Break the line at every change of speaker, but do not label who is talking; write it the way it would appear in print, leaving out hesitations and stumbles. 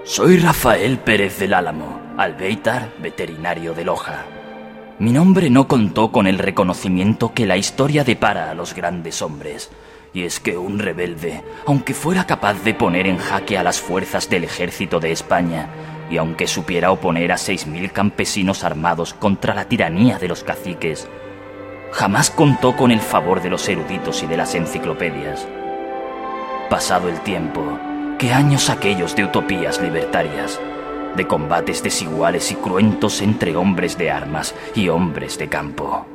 Soy Rafael Pérez del Álamo, albéitar veterinario de Loja. Mi nombre no contó con el reconocimiento que la historia depara a los grandes hombres. Y es que un rebelde, aunque fuera capaz de poner en jaque a las fuerzas del ejército de España, y aunque supiera oponer a 6.000 campesinos armados contra la tiranía de los caciques, jamás contó con el favor de los eruditos y de las enciclopedias. Pasado el tiempo, qué años aquellos de utopías libertarias, de combates desiguales y cruentos entre hombres de armas y hombres de campo.